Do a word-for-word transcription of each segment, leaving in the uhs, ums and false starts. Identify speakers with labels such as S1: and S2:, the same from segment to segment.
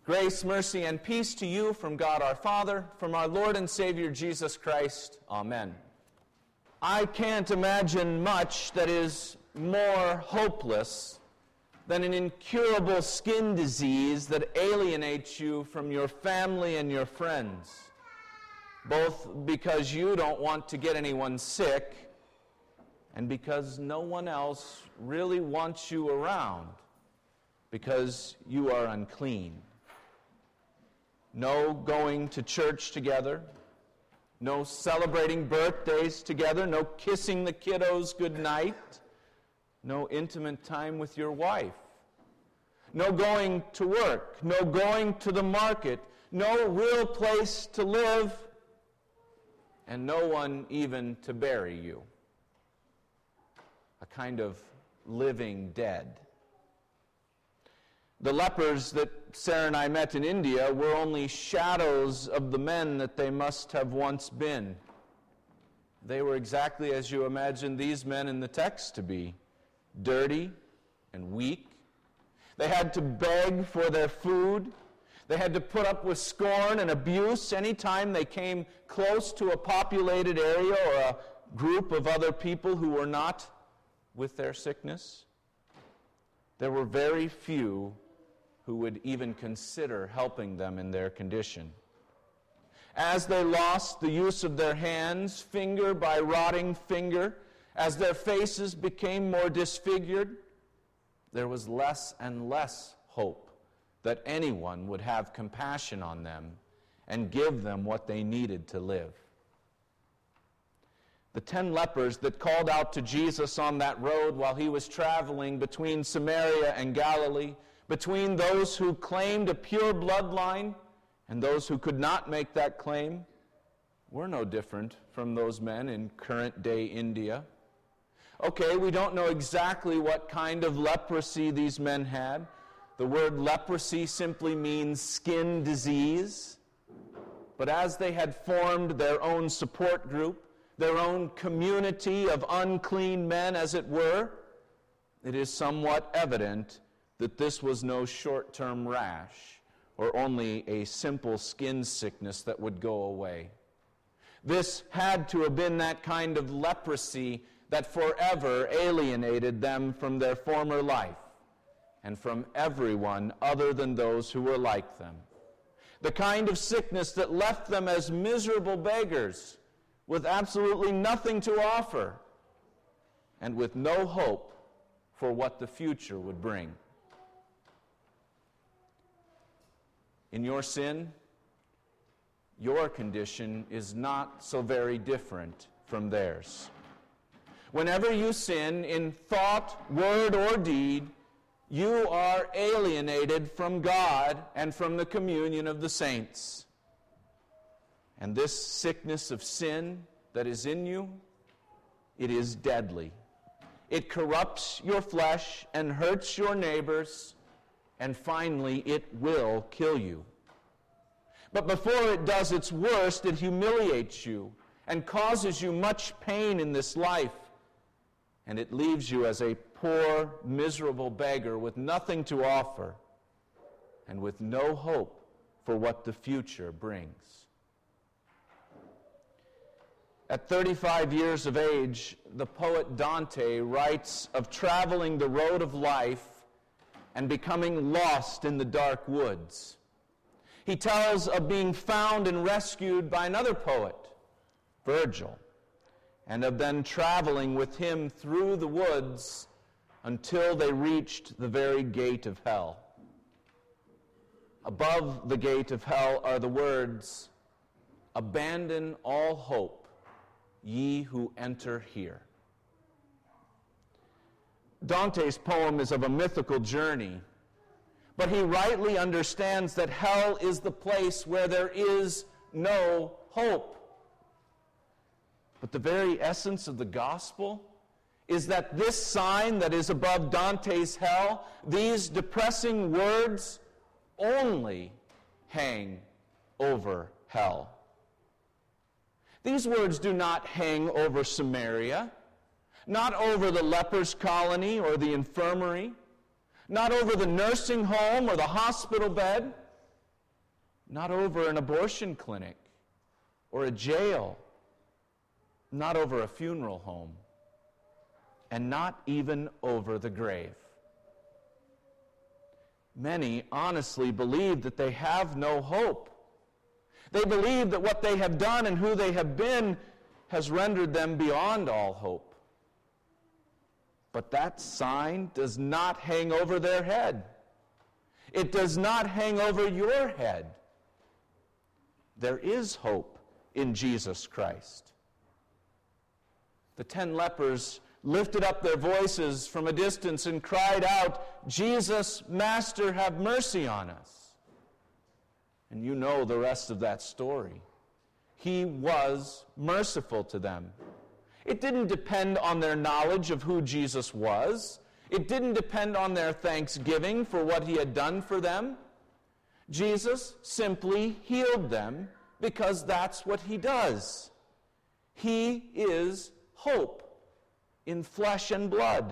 S1: Grace, mercy, and peace to you from God our Father, from our Lord and Savior Jesus Christ. Amen. I can't imagine much that is more hopeless than an incurable skin disease that alienates you from your family and your friends, both because you don't want to get anyone sick and because no one else really wants you around because you are unclean. No going to church together, no celebrating birthdays together, no kissing the kiddos goodnight, no intimate time with your wife, no going to work, no going to the market, no real place to live, and no one even to bury you. A kind of living dead. The lepers that Sarah and I met in India were only shadows of the men that they must have once been. They were exactly as you imagine these men in the text to be, dirty and weak. They had to beg for their food. They had to put up with scorn and abuse anytime they came close to a populated area or a group of other people who were not with their sickness. There were very few who would even consider helping them in their condition. As they lost the use of their hands, finger by rotting finger, as their faces became more disfigured, there was less and less hope that anyone would have compassion on them and give them what they needed to live. The ten lepers that called out to Jesus on that road while he was traveling between Samaria and Galilee, between those who claimed a pure bloodline and those who could not make that claim, were no different from those men in current-day India. Okay, we don't know exactly what kind of leprosy these men had. The word leprosy simply means skin disease. But as they had formed their own support group, their own community of unclean men, as it were, it is somewhat evident that this was no short-term rash or only a simple skin sickness that would go away. This had to have been that kind of leprosy that forever alienated them from their former life and from everyone other than those who were like them. The kind of sickness that left them as miserable beggars with absolutely nothing to offer and with no hope for what the future would bring. In your sin, your condition is not so very different from theirs. Whenever you sin in thought, word, or deed, you are alienated from God and from the communion of the saints. And this sickness of sin that is in you, it is deadly. It corrupts your flesh and hurts your neighbors, and finally it will kill you. But before it does its worst, it humiliates you and causes you much pain in this life, and it leaves you as a poor, miserable beggar with nothing to offer and with no hope for what the future brings. At thirty-five years of age, the poet Dante writes of traveling the road of life and becoming lost in the dark woods. He tells of being found and rescued by another poet, Virgil, and of then traveling with him through the woods until they reached the very gate of hell. Above the gate of hell are the words, "Abandon all hope, ye who enter here." Dante's poem is of a mythical journey, but he rightly understands that hell is the place where there is no hope. But the very essence of the gospel is that this sign that is above Dante's hell, these depressing words, only hang over hell. These words do not hang over Samaria, not over the lepers' colony or the infirmary, not over the nursing home or the hospital bed. not over an abortion clinic or a jail, not over a funeral home, and not even over the grave. Many honestly believe that they have no hope. They believe that what they have done and who they have been has rendered them beyond all hope. But that sign does not hang over their head. It does not hang over your head. There is hope in Jesus Christ. The ten lepers lifted up their voices from a distance and cried out, "Jesus, Master, have mercy on us." And you know the rest of that story. He was merciful to them. It didn't depend on their knowledge of who Jesus was. It didn't depend on their thanksgiving for what he had done for them. Jesus simply healed them because that's what he does. He is hope in flesh and blood.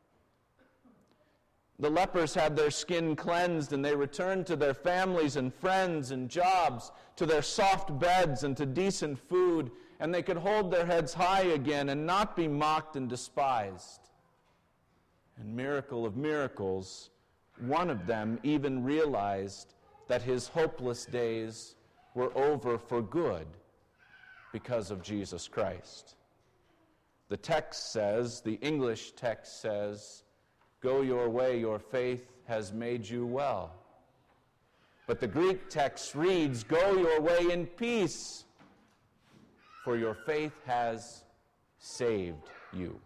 S1: The lepers had their skin cleansed, and they returned to their families and friends and jobs, to their soft beds and to decent food, and they could hold their heads high again and not be mocked and despised. And miracle of miracles, one of them even realized that his hopeless days were over for good because of Jesus Christ. The text says, the English text says, "Go your way, your faith has made you well." But the Greek text reads, "Go your way in peace, for your faith has saved you."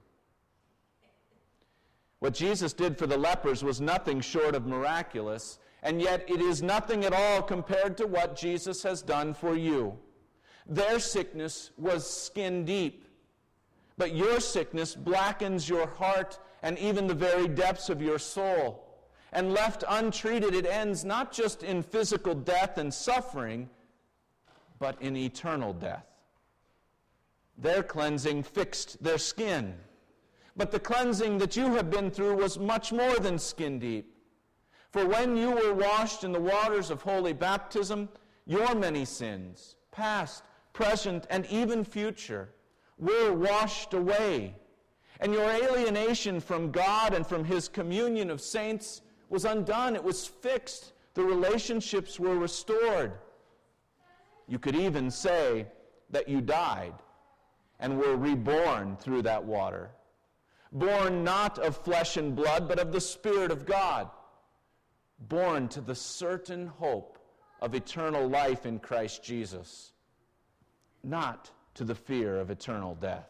S1: What Jesus did for the lepers was nothing short of miraculous, and yet it is nothing at all compared to what Jesus has done for you. Their sickness was skin deep, but your sickness blackens your heart and even the very depths of your soul. And left untreated, it ends not just in physical death and suffering, but in eternal death. Their cleansing fixed their skin. But the cleansing that you have been through was much more than skin deep. For when you were washed in the waters of holy baptism, your many sins, past, present, and even future, were washed away. And your alienation from God and from his communion of saints was undone. It was fixed. The relationships were restored. You could even say that you died and were reborn through that water. Born not of flesh and blood, but of the Spirit of God. Born to the certain hope of eternal life in Christ Jesus, not to the fear of eternal death.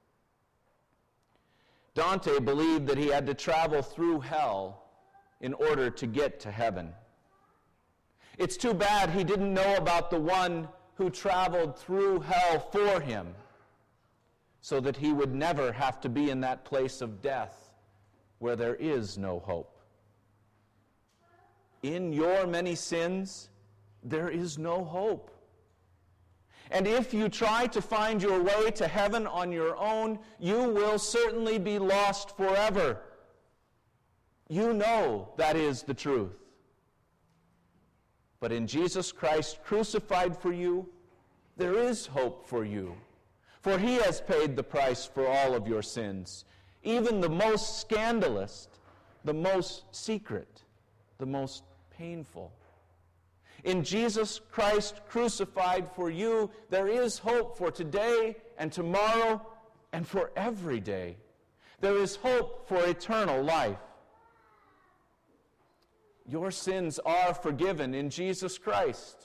S1: Dante believed that he had to travel through hell in order to get to heaven. It's too bad he didn't know about the one who traveled through hell for him, so that he would never have to be in that place of death where there is no hope. In your many sins, there is no hope. And if you try to find your way to heaven on your own, you will certainly be lost forever. You know that is the truth. But in Jesus Christ crucified for you, there is hope for you. For he has paid the price for all of your sins, even the most scandalous, the most secret, the most painful. In Jesus Christ crucified for you, there is hope for today and tomorrow and for every day. There is hope for eternal life. Your sins are forgiven in Jesus Christ.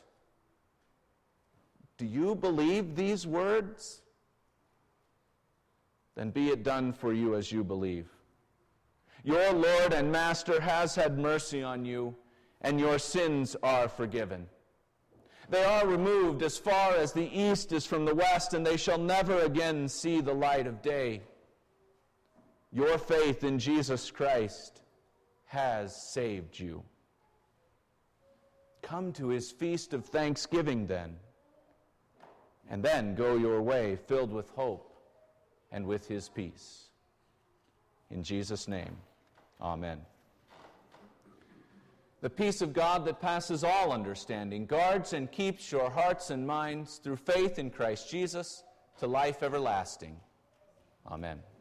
S1: Do you believe these words? Then be it done for you as you believe. Your Lord and Master has had mercy on you, and your sins are forgiven. They are removed as far as the east is from the west, and they shall never again see the light of day. Your faith in Jesus Christ has saved you. Come to his feast of thanksgiving then, and then go your way filled with hope and with his peace. In Jesus' name, amen. The peace of God that passes all understanding guards and keeps your hearts and minds through faith in Christ Jesus to life everlasting. Amen.